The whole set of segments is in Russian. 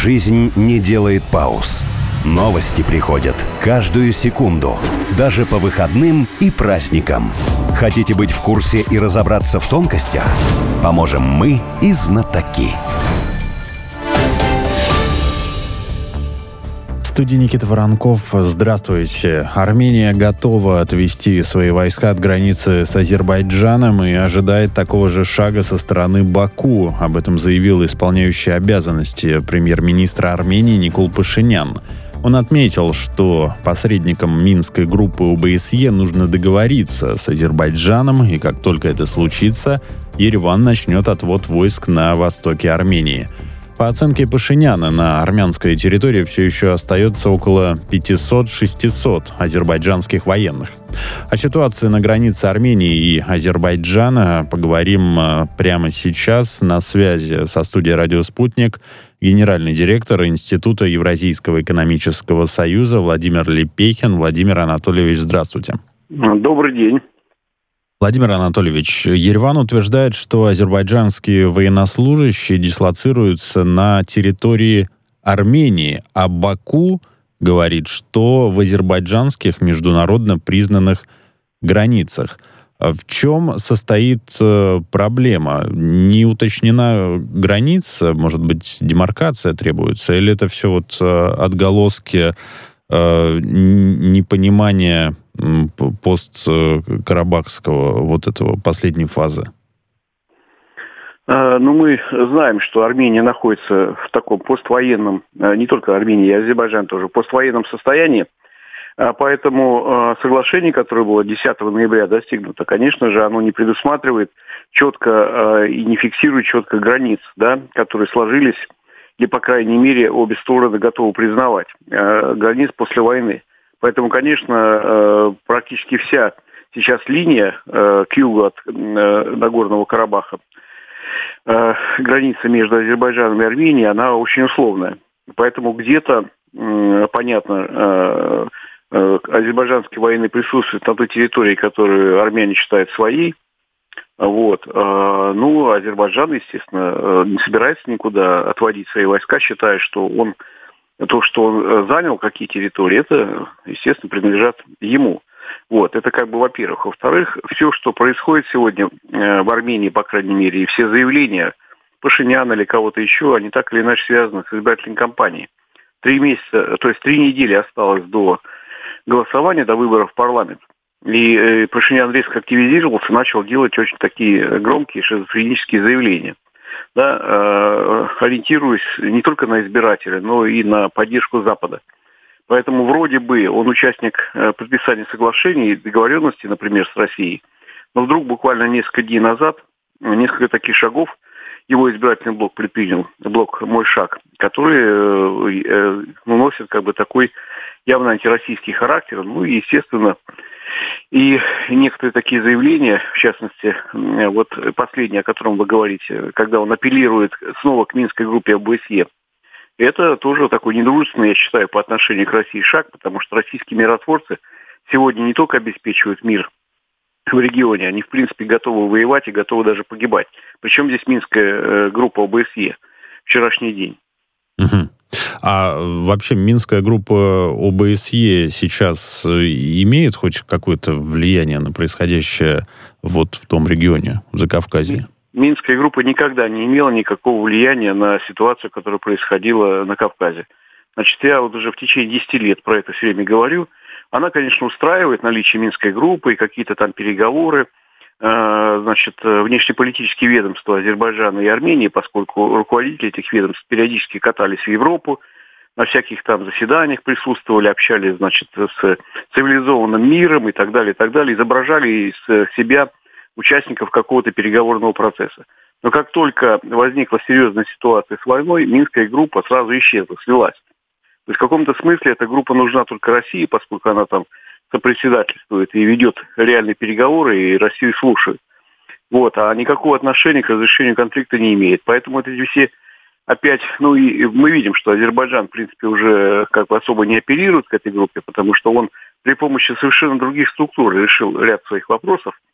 Жизнь не делает пауз. Новости приходят каждую секунду, даже по выходным и праздникам. Хотите быть в курсе и разобраться в тонкостях? Поможем мы и знатоки. В студии Никита Воронков. Здравствуйте. Армения готова отвести свои войска от границы с Азербайджаном и ожидает такого же шага со стороны Баку. Об этом заявил исполняющий обязанности премьер-министра Армении Никол Пашинян. Он отметил, что посредникам Минской группы ОБСЕ нужно договориться с Азербайджаном, и как только это случится, Ереван начнет отвод войск на востоке Армении. По оценке Пашиняна, на армянской территории все еще остается около 500-600 азербайджанских военных. О ситуации на границе Армении и Азербайджана поговорим прямо сейчас. На связи со студией «Радио Спутник» генеральный директор Института Евразийского экономического союза Владимир Лепехин. Владимир Анатольевич, здравствуйте. Добрый день. Владимир Анатольевич, Ереван утверждает, что азербайджанские военнослужащие дислоцируются на территории Армении, а Баку говорит, что в азербайджанских международно признанных границах. В чем состоит проблема? Не уточнена граница, может быть, демаркация требуется, или это все вот отголоски непонимания посткарабахского вот этого последней фазы? Мы знаем, что Армения находится в таком поствоенном, не только Армения, и Азербайджан тоже, в поствоенном состоянии. Поэтому соглашение, которое было 10 ноября достигнуто, конечно же, оно не предусматривает четко и не фиксирует четко границ, да, которые сложились, и, по крайней мере, обе стороны готовы признавать границ после войны. Поэтому, конечно, практически вся сейчас линия к югу от Нагорного Карабаха, граница между Азербайджаном и Арменией, она очень условная. Поэтому где-то, понятно, азербайджанские военные присутствуют на той территории, которую армяне считают своей. Азербайджан, естественно, не собирается никуда отводить свои войска, считая, что то, что он занял какие территории, это, естественно, принадлежат ему. Это во-первых. Во-вторых, все, что происходит сегодня в Армении, по крайней мере, и все заявления Пашиняна или кого-то еще, они так или иначе связаны с избирательной кампанией. 3 месяца, то есть 3 недели осталось до голосования, до выборов в парламент. И Пашинян резко активизировался, начал делать очень такие громкие шизофренические заявления. Да, ориентируясь не только на избирателя, но и на поддержку Запада. Поэтому вроде бы он участник подписания соглашений и договоренностей, например, с Россией, но вдруг буквально несколько дней назад, несколько таких шагов его избирательный блок предпринял, блок «Мой шаг», который носит такой явно антироссийский характер, и, естественно, и некоторые такие заявления, в частности, последнее, о котором вы говорите, когда он апеллирует снова к Минской группе ОБСЕ, это тоже такой недружественный, я считаю, по отношению к России шаг, потому что российские миротворцы сегодня не только обеспечивают мир в регионе, они, в принципе, готовы воевать и готовы даже погибать. Причем здесь Минская группа ОБСЕ, вчерашний день. Угу. А вообще Минская группа ОБСЕ сейчас имеет хоть какое-то влияние на происходящее в том регионе, в Закавказье? Минская группа никогда не имела никакого влияния на ситуацию, которая происходила на Кавказе. Я уже в течение 10 лет про это все время говорю. Она, конечно, устраивает наличие Минской группы и какие-то там переговоры. Внешнеполитические ведомства Азербайджана и Армении, поскольку руководители этих ведомств периодически катались в Европу, на всяких там заседаниях присутствовали, общались, с цивилизованным миром и так далее, изображали из себя участников какого-то переговорного процесса. Но как только возникла серьезная ситуация с войной, Минская группа сразу исчезла, слилась. То есть в каком-то смысле эта группа нужна только России, поскольку она там сопредседательствует и ведет реальные переговоры, и Россию слушает. А никакого отношения к разрешению конфликта не имеет. Поэтому эти все опять, и мы видим, что Азербайджан, в принципе, уже особо не апеллирует к этой группе, потому что он при помощи совершенно других структур решил ряд своих вопросов.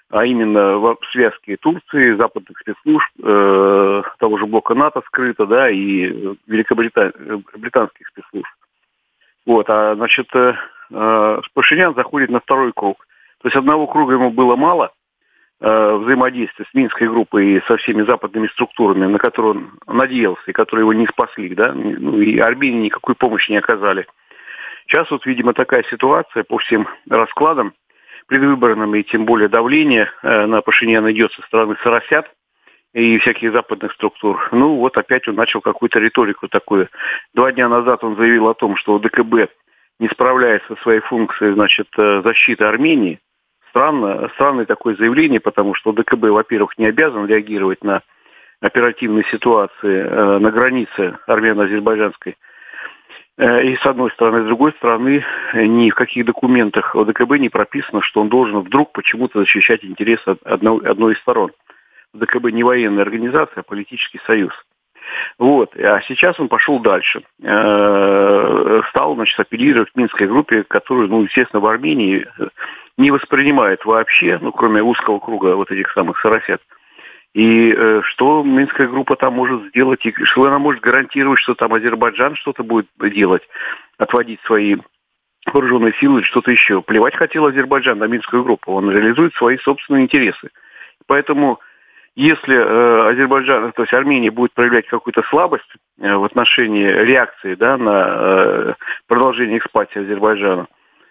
а именно в связке Турции, западных спецслужб, того же блока НАТО скрыто, да, и британских спецслужб. Вот, Пашинян заходит на второй круг. То есть одного круга ему было мало, взаимодействия с Минской группой и со всеми западными структурами, на которые он надеялся, и которые его не спасли, да, и Армении никакой помощи не оказали. Сейчас вот, видимо, такая ситуация по всем раскладам предвыборным, и тем более давление на Пашиняна идет со стороны соросят и всяких западных структур. Ну, вот опять он начал какую-то риторику такую. 2 дня назад он заявил о том, что ДКБ не справляется со своей функцией, значит, защиты Армении. Странное такое заявление, потому что ДКБ, во-первых, не обязан реагировать на оперативные ситуации на границе армяно-азербайджанской. И с одной стороны, с другой стороны, ни в каких документах ОДКБ не прописано, что он должен вдруг почему-то защищать интересы одной из сторон. ОДКБ не военная организация, а политический союз. Вот. А сейчас он пошел дальше. Стал, значит, апеллировать к Минской группе, которую, естественно, в Армении не воспринимает вообще, кроме узкого круга вот этих самых соросят. И что Минская группа там может сделать, и что она может гарантировать, что там Азербайджан что-то будет делать, отводить свои вооруженные силы или что-то еще. Плевать хотел Азербайджан на Минскую группу, он реализует свои собственные интересы. Поэтому, если Азербайджан, то есть Армения будет проявлять какую-то слабость в отношении реакции, да, на продолжение экспансии Азербайджана,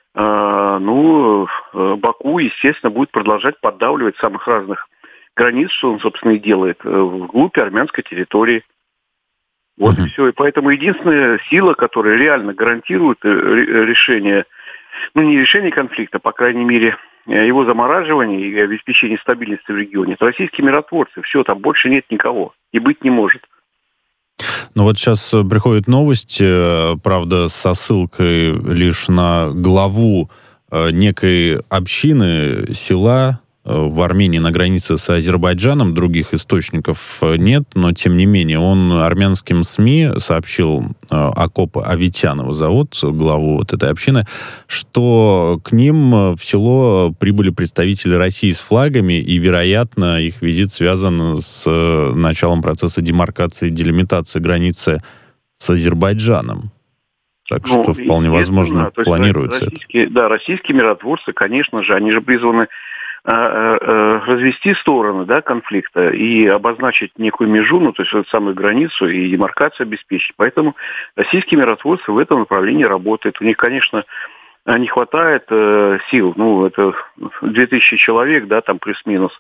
Баку, естественно, будет продолжать поддавливать самых разных границ, что он, собственно, и делает, вглубь армянской территории. Вот и все. И поэтому единственная сила, которая реально гарантирует решение, не решение конфликта, по крайней мере, его замораживание и обеспечение стабильности в регионе, это российские миротворцы. Все, там больше нет никого. И быть не может. Ну вот сейчас приходит новость, правда, со ссылкой лишь на главу некой общины, села в Армении на границе с Азербайджаном, других источников нет, но тем не менее он армянским СМИ сообщил, Акоп Аветян его зовут, главу вот этой общины, что к ним в село прибыли представители России с флагами, и, вероятно, их визит связан с началом процесса демаркации и делимитации границы с Азербайджаном. Так что вполне возможно планируется это. Российские миротворцы, конечно же, они же призваны развести стороны, да, конфликта и обозначить некую межу, то есть вот самую границу и демаркацию обеспечить. Поэтому российские миротворцы в этом направлении работают. У них, конечно, не хватает сил, это 2000 человек, да, там плюс-минус.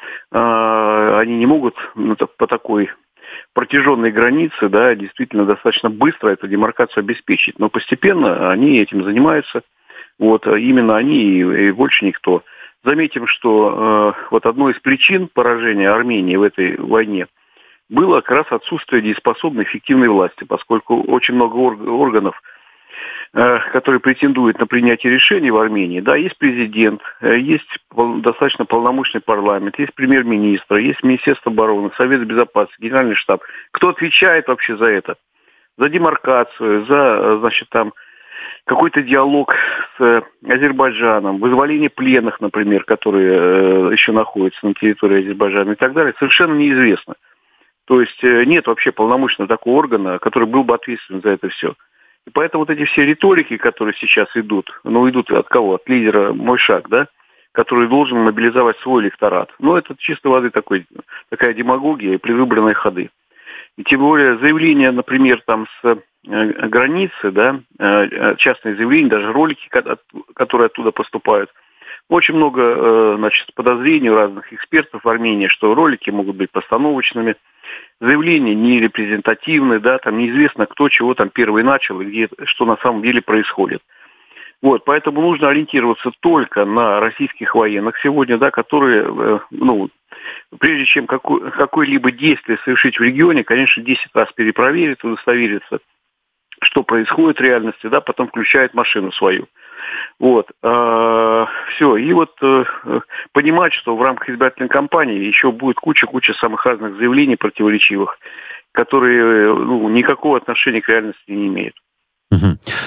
Они не могут по такой протяженной границе, да, действительно достаточно быстро эту демаркацию обеспечить. Но постепенно они этим занимаются. Вот именно они и больше никто. Заметим, что вот одной из причин поражения Армении в этой войне было как раз отсутствие дееспособной эффективной власти, поскольку очень много органов, которые претендуют на принятие решений в Армении. Да, есть президент, есть достаточно полномочный парламент, есть премьер-министр, есть Министерство обороны, Совет безопасности, Генеральный штаб. Кто отвечает вообще за это? За демаркацию, за, значит, там, какой-то диалог с Азербайджаном, вызволение пленных, например, которые еще находятся на территории Азербайджана и так далее, совершенно неизвестно. То есть нет вообще полномочного такого органа, который был бы ответственен за это все. И поэтому вот эти все риторики, которые сейчас идут, идут от кого? От лидера «Мой шаг», да, который должен мобилизовать свой электорат. Это чистой воды такая демагогия и предвыборные ходы. И тем более заявления, например, там с границы, да, частные заявления, даже ролики, которые оттуда поступают. Очень много, подозрений у разных экспертов в Армении, что ролики могут быть постановочными, заявления не репрезентативны, да, там неизвестно, кто чего там первый начал и что на самом деле происходит. Вот, поэтому нужно ориентироваться только на российских военных сегодня, да, которые, прежде чем какое-либо действие совершить в регионе, конечно, 10 раз перепроверить, удостовериться, что происходит в реальности, да, потом включают машину свою. Вот. Все. И понимать, что в рамках избирательной кампании еще будет куча самых разных заявлений противоречивых, которые никакого отношения к реальности не имеют.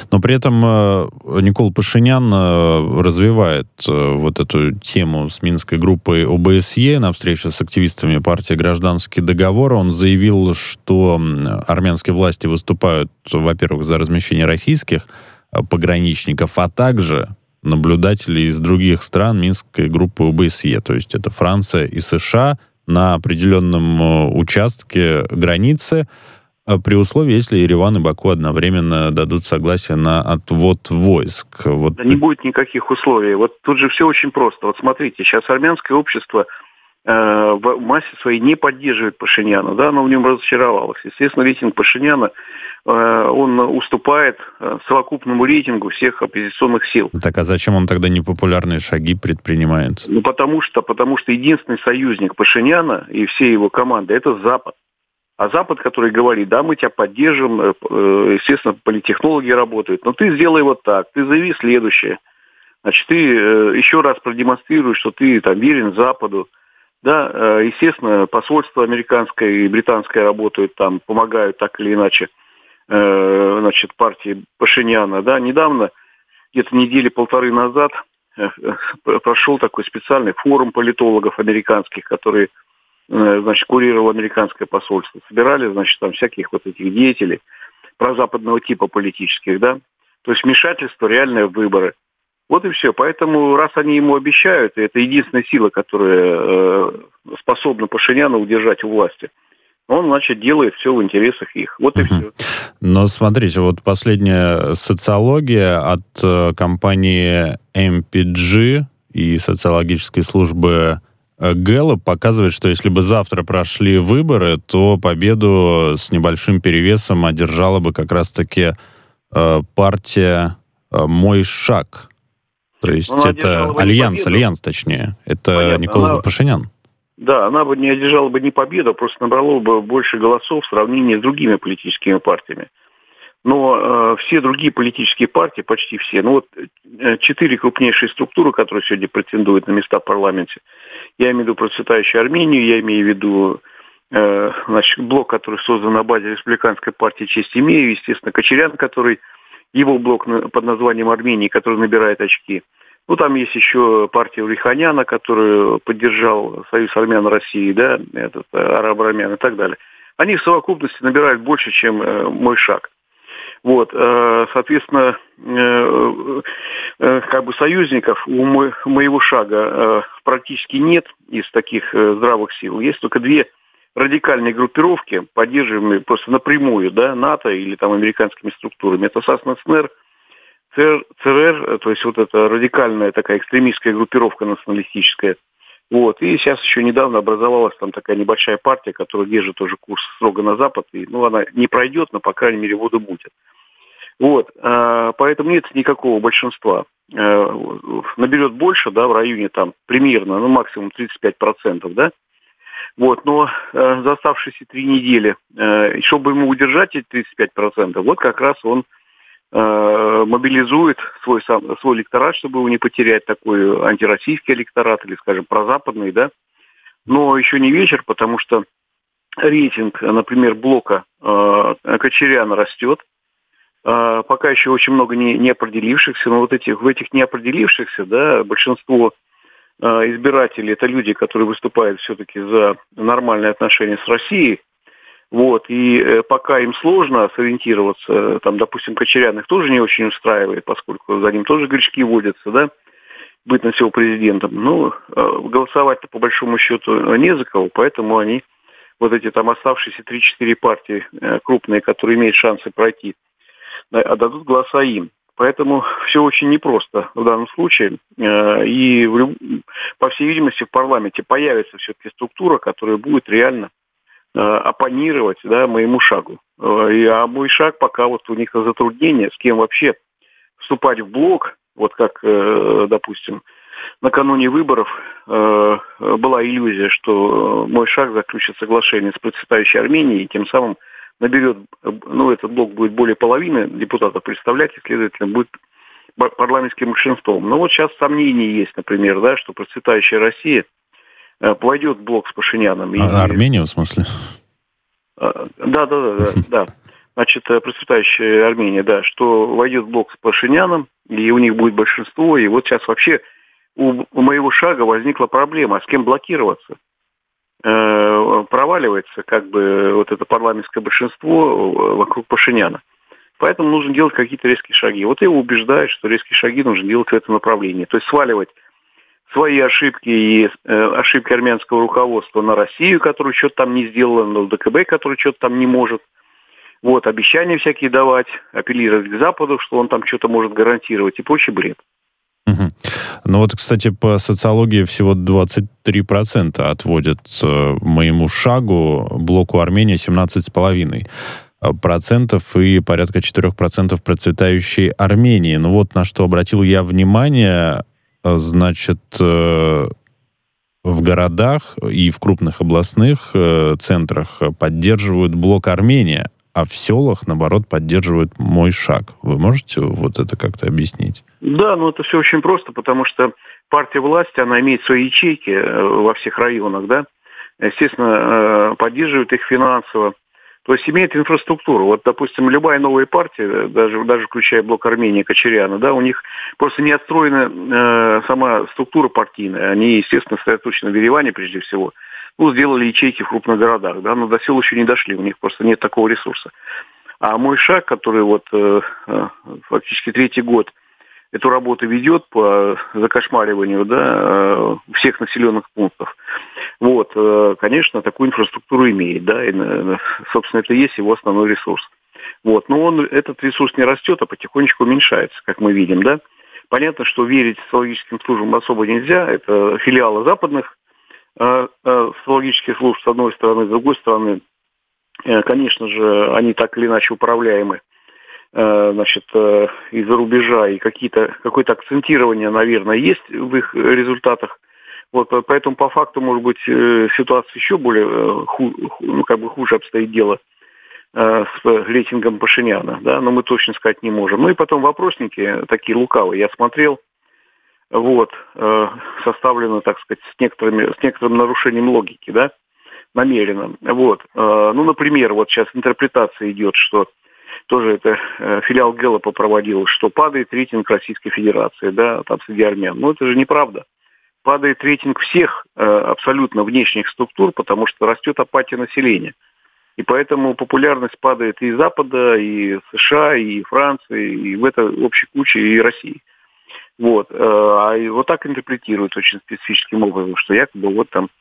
Но при этом Никол Пашинян развивает вот эту тему с Минской группой ОБСЕ на встрече с активистами партии «Гражданский договор». Он заявил, что армянские власти выступают, во-первых, за размещение российских пограничников, а также наблюдателей из других стран Минской группы ОБСЕ. То есть это Франция и США на определенном участке границы, при условии, если Ереван и Баку одновременно дадут согласие на отвод войск. Вот. Да не будет никаких условий. Вот тут же все очень просто. Вот смотрите, сейчас армянское общество в массе своей не поддерживает Пашиняна, да, оно в нем разочаровалось. Естественно, рейтинг Пашиняна, он уступает совокупному рейтингу всех оппозиционных сил. Так а зачем он тогда непопулярные шаги предпринимает? Ну, потому что единственный союзник Пашиняна и всей его команды – это Запад. А Запад, который говорит, да, мы тебя поддержим, естественно, политтехнологи работают, но ты сделай вот так, ты заяви следующее. Значит, ты еще раз продемонстрируй, что ты там верен Западу. Да, естественно, посольство американское и британское работают там, помогают так или иначе, значит, партии Пашиняна. Да, недавно, где-то недели полторы назад, прошел такой специальный форум политологов американских, которые, значит, курировало американское посольство. Собирали, значит, там всяких вот этих деятелей прозападного типа политических, да. То есть вмешательство реальное в выборы. Вот и все. Поэтому, раз они ему обещают, и это единственная сила, которая способна Пашиняна удержать у власти, он, значит, делает все в интересах их. Вот и все. Но смотрите, вот последняя социология от компании MPG и социологической службы Гэллоп показывает, что если бы завтра прошли выборы, то победу с небольшим перевесом одержала бы как раз-таки партия «Мой шаг». То есть это альянс точнее. Это понятно. Никол Пашинян. Да, она бы не одержала бы не победу, просто набрала бы больше голосов в сравнении с другими политическими партиями. Но все другие политические партии, почти все, ну вот 4 крупнейшие структуры, которые сегодня претендуют на места в парламенте, я имею в виду процветающую Армению, я имею в виду значит, блок, который создан на базе республиканской партии «Честь имею», естественно, Кочарян, который его блок под названием Армении, который набирает очки. Ну, там есть еще партия Уриханяна, которую поддержал Союз армян России, да, этот арабо-армян и так далее. Они в совокупности набирают больше, чем «Мой шаг». Вот, соответственно, как бы союзников у моего шага практически нет из таких здравых сил. Есть только 2 радикальные группировки, поддерживаемые просто напрямую, да, НАТО или там американскими структурами. Это САС-НАЦНЕР, ЦРР, то есть вот эта радикальная такая экстремистская группировка националистическая. Вот. И сейчас еще недавно образовалась там такая небольшая партия, которая держит тоже курс строго на Запад. И, ну, она не пройдет, но, по крайней мере, воду мутит. Вот. Поэтому нет никакого большинства. Наберет больше, да, в районе там примерно, ну, максимум 35%, да. Вот, но за оставшиеся 3 недели, чтобы ему удержать эти 35%, вот как раз он мобилизует свой электорат, чтобы его не потерять, такой антироссийский электорат или, скажем, прозападный, да. Но еще не вечер, потому что рейтинг, например, блока Кочаряна растет. Пока еще очень много не определившихся, но вот в этих неопределившихся, да, большинство избирателей — это люди, которые выступают все-таки за нормальные отношения с Россией. Вот, и пока им сложно сориентироваться, там, допустим, Кочарян их тоже не очень устраивает, поскольку за ним тоже грешки водятся, да, быть на всего президентом. Ну, голосовать-то по большому счету не за кого, поэтому они, вот эти там оставшиеся 3-4 партии крупные, которые имеют шансы пройти, отдадут голоса им. Поэтому все очень непросто в данном случае. И, по всей видимости, в парламенте появится все-таки структура, которая будет реально оппонировать, да, моему шагу. А мой шаг пока вот у них затруднения, с кем вообще вступать в блок, вот как, допустим, накануне выборов была иллюзия, что мой шаг заключит соглашение с процветающей Арменией, и тем самым наберет, ну, этот блок будет более половины депутатов представлять, и, следовательно, будет парламентским большинством. Но вот сейчас сомнения есть, например, да, что процветающая Россия войдет в блок с Пашиняном. Армения, в смысле? Да. значит, процветающая Армения, да, что войдет в блок с Пашиняном, и у них будет большинство, и вот сейчас вообще у моего шага возникла проблема, а с кем блокироваться? Проваливается как бы вот это парламентское большинство вокруг Пашиняна. Поэтому нужно делать какие-то резкие шаги. Вот его убеждают, что резкие шаги нужно делать в этом направлении. То есть сваливать свои ошибки и ошибки армянского руководства на Россию, которая что-то там не сделала, на ДКБ, который что-то там не может. Вот, обещания всякие давать, апеллировать к Западу, что он там что-то может гарантировать и прочий бред. Угу. Ну вот, кстати, по социологии всего 23% отводят моему шагу, блоку Армения 17,5% и порядка 4% процветающей Армении. Ну вот на что обратил я внимание, значит, в городах и в крупных областных центрах поддерживают блок Армения, а в селах, наоборот, поддерживают мой шаг. Вы можете вот это как-то объяснить? Да, ну это все очень просто, потому что партия власти, она имеет свои ячейки во всех районах, да, естественно, поддерживает их финансово, то есть имеет инфраструктуру. Вот, допустим, любая новая партия, даже включая блок Армении, Кочаряна, да, у них просто не отстроена сама структура партийная, они, естественно, сосредоточены в Ереване прежде всего. Ну, сделали ячейки в крупных городах, да, но до сел еще не дошли, у них просто нет такого ресурса. А мой шаг, который вот фактически 3-й год эту работу ведет по закошмариванию, да, всех населенных пунктов, вот, конечно, такую инфраструктуру имеет, да, и, собственно, это и есть его основной ресурс. Вот, но этот ресурс не растет, а потихонечку уменьшается, как мы видим, да. Понятно, что верить социологическим службам особо нельзя, это филиалы западных социологических служб, с одной стороны, с другой стороны, конечно же, они так или иначе управляемы, значит, из-за рубежа, и какое-то акцентирование, наверное, есть в их результатах. Вот, поэтому по факту, может быть, ситуация еще более хуже обстоит дело с рейтингом Пашиняна, да, но мы точно сказать не можем. Ну и потом вопросники такие лукавые, я смотрел, вот, составлено, так сказать, с некоторым нарушением логики, да, намеренно. Вот, ну, например, вот сейчас интерпретация идет, что тоже это филиал Гэллопа проводил, что падает рейтинг Российской Федерации, да, там среди армян. Но это же неправда. Падает рейтинг всех абсолютно внешних структур, потому что растет апатия населения. И поэтому популярность падает и Запада, и США, и Франции, и в этой общей куче и России. Вот. А вот так интерпретируют очень специфическим образом, что якобы вот там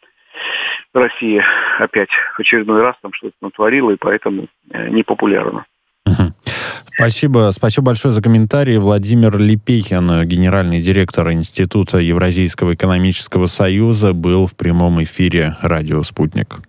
Россия опять в очередной раз там что-то натворила, и поэтому непопулярна. Спасибо большое за комментарий. Владимир Лепехин, генеральный директор Института Евразийского экономического союза, был в прямом эфире «Радио Спутник».